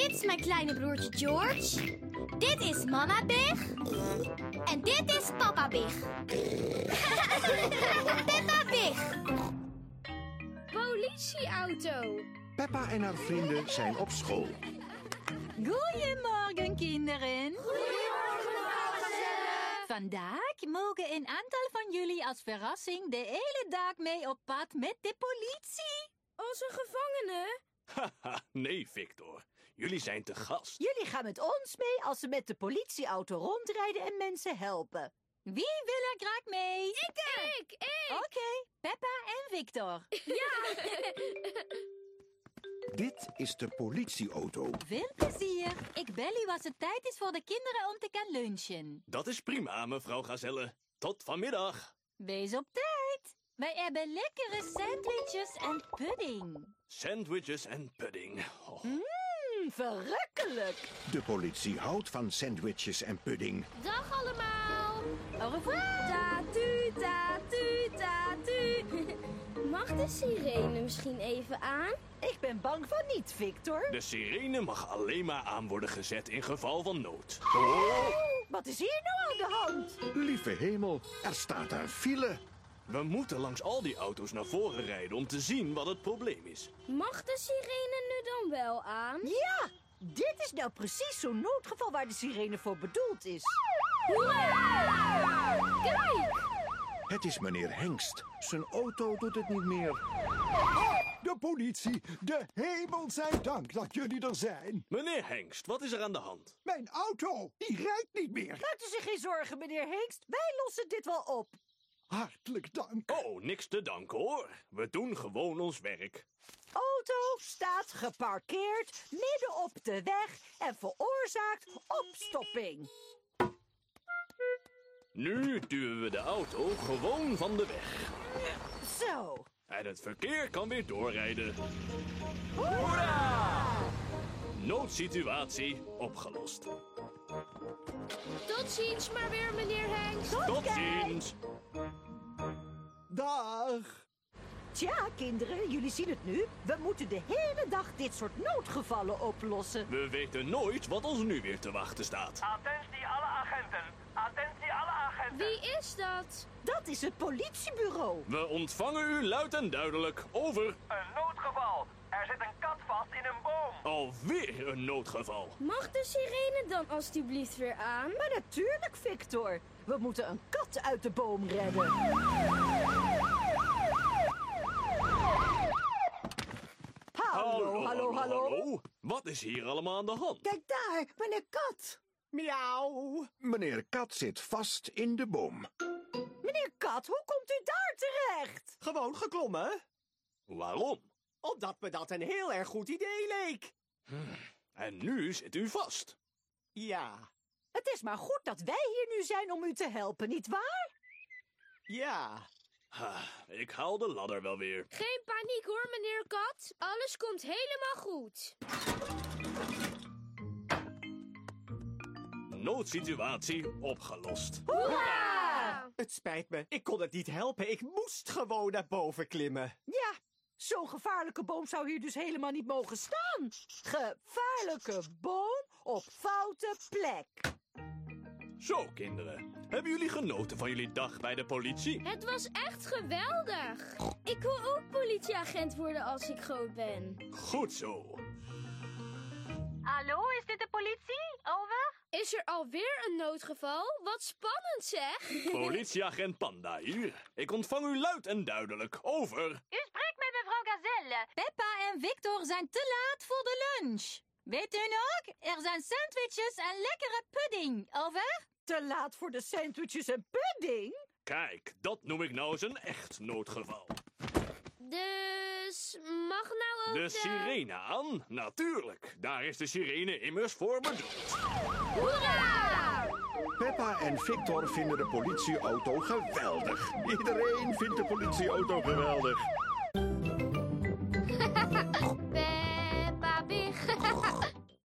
Dit is mijn kleine broertje George. Dit is mama Big. En dit is papa Big. Peppa Big. Politieauto. Peppa en haar vrienden zijn op school. Goedemorgen, kinderen. Goedemorgen, mevrouw Gazelle. Vandaag mogen een aantal van jullie als verrassing de hele dag mee op pad met de politie. Als een gevangene? Haha, nee, Victor. Jullie zijn te gast. Jullie gaan met ons mee als we met de politieauto rondrijden en mensen helpen. Wie wil er graag mee? Ik. Oké, Peppa en Victor. Dit is de politieauto. Veel plezier. Ik bel u als het tijd is voor de kinderen om te gaan lunchen. Dat is prima, mevrouw Gazelle. Tot vanmiddag. Wees op tijd. Wij hebben lekkere sandwiches en pudding. Sandwiches en pudding. Oh. Verrukkelijk. De politie houdt van sandwiches en pudding. Dag allemaal. Au revoir. Tatu, tatu, tatu. Mag de sirene misschien even aan? Ik ben bang van niet, Victor. De sirene mag alleen maar aan worden gezet in geval van nood. Wat is hier nou aan de hand? Lieve hemel, er staat een file. We moeten langs al die auto's naar voren rijden om te zien wat het probleem is. Mag de sirene nu dan wel aan? Ja, dit is nou precies zo'n noodgeval waar de sirene voor bedoeld is. Hoera! Kijk! Het is meneer Hengst. Zijn auto doet het niet meer. De politie, de hemel zij dank dat jullie er zijn. Meneer Hengst, wat is er aan de hand? Mijn auto, die rijdt niet meer. Maakt u zich geen zorgen, meneer Hengst. Wij lossen dit wel op. Hartelijk dank. Oh, niks te danken hoor. We doen gewoon ons werk. Auto staat geparkeerd midden op de weg en veroorzaakt opstopping. Nu duwen we de auto gewoon van de weg. Zo. En het verkeer kan weer doorrijden. Hoera! Noodsituatie opgelost. Tot ziens maar weer, meneer Hengst. Tot ziens. Dag. Tja, kinderen, jullie zien het nu. We moeten de hele dag dit soort noodgevallen oplossen. We weten nooit wat ons nu weer te wachten staat. Attentie alle agenten. Attentie alle agenten. Wie is dat? Dat is het politiebureau. We ontvangen u luid en duidelijk. Over. Een noodgeval. Er zit een kat vast in een boom. Alweer een noodgeval. Mag de sirene dan alstublieft weer aan? Maar natuurlijk, Victor. We moeten een kat uit de boom redden. Hallo. Wat is hier allemaal aan de hand? Kijk daar, meneer Kat. Miauw. Meneer Kat zit vast in de boom. Meneer Kat, hoe komt u daar terecht? Gewoon geklommen, Waarom? omdat me dat een heel erg goed idee leek. En nu zit u vast. Ja, Het is maar goed dat wij hier nu zijn om u te helpen, nietwaar? ja. Ik haal de ladder wel weer. Geen paniek hoor, meneer Kat. Alles komt helemaal goed. Noodsituatie opgelost. Hoera! Het spijt me, ik kon het niet helpen. Ik moest gewoon naar boven klimmen. Ja, zo'n gevaarlijke boom zou hier dus helemaal niet mogen staan. Gevaarlijke boom op foute plek. Zo, kinderen. Hebben jullie genoten van jullie dag bij de politie? Het was echt geweldig. Ik wil ook politieagent worden als ik groot ben. Goed zo. Hallo, is dit de politie? Over? Is er alweer een noodgeval? Wat spannend zeg. Politieagent Panda hier. Ik ontvang u luid en duidelijk. Over. U spreekt met mevrouw Gazelle. Peppa en Victor zijn te laat voor de lunch. Weet u nog? Er zijn sandwiches en lekkere pudding. Over? Te laat voor de sandwiches en pudding? Kijk, dat noem ik nou eens een echt noodgeval. Dus mag nou ook De sirene aan? Natuurlijk. Daar is de sirene immers voor bedoeld. Hoera! Peppa en Victor vinden de politieauto geweldig. Iedereen vindt de politieauto geweldig.